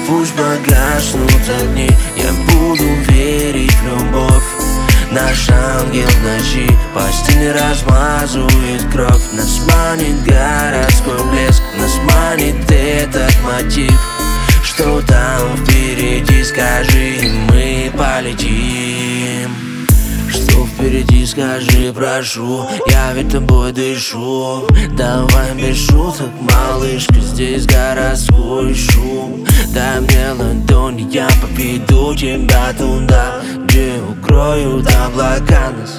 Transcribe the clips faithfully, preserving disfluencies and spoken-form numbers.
пусть погаснут огни, я буду верить в любовь. Наш ангел в ночи по стене размазывает кровь. Нас манит городской блеск, нас манит этот мотив. Что там впереди, скажи, и мы полетим. Что впереди, скажи, прошу, я ведь тобой дышу. Давай без шуток, малышка, здесь городской шум. Дай мне ладони, я поведу тебя туда, где укроют облака нас.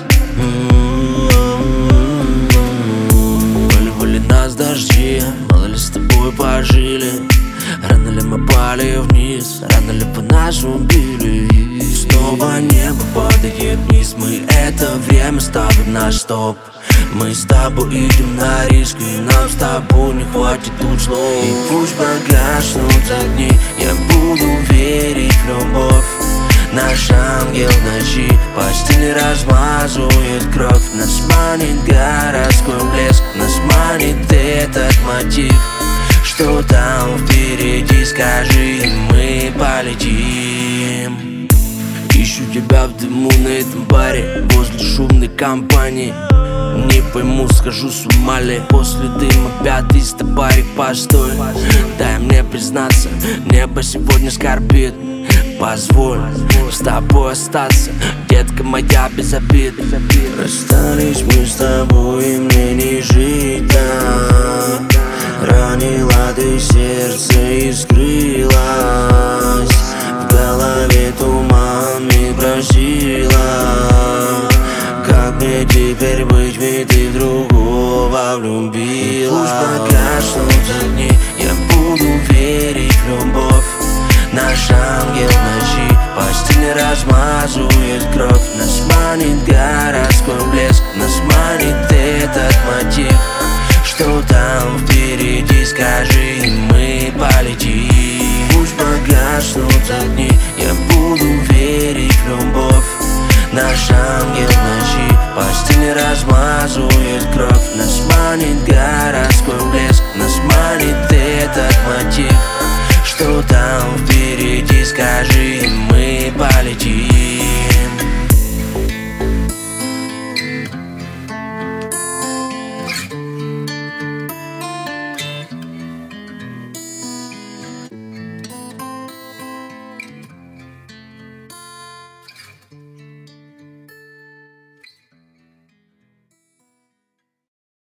Поливали нас дожди, мало ли с тобой пожили. Рано ли мы пали вниз, рано ли по нас убили. Снова небо падает вниз, мы это время ставим на стоп. Мы с тобой идем на риск, и нам с тобой не хватит тут слов. И пусть погаснут огни, я буду верить в любовь. Наш ангел в ночи по стене размазывает кровь. Нас манит городской блеск, нас манит этот мотив. Что там впереди, скажи, и мы полетим. Ищу тебя в дыму на этом баре, возле шумной компании. Не пойму, схожу с ума ли после дыма пятый стопарик, постой. Дай мне признаться, небо сегодня скорбит. Позволь с тобой остаться, детка моя, без обид. Расстались мы с тобой, и мне не жить так. Ранила ты сердце и скрылась. В голове туман и просила, как мне теперь быть, ведь ты в другого влюбила. Пусть погаснут огни, я буду верить в любовь. Наш ангел в ночи по стене размазывает кровь. Нас манит городской блеск, нас манит этот мотив. Что там впереди, скажи, и мы полетим. Пусть погаснут огни, я буду верить в любовь. Наш ангел в ночи по стене размазывает кровь. Нас манит городской блеск, нас манит этот мотив. Что там впереди, скажи, и мы полетим.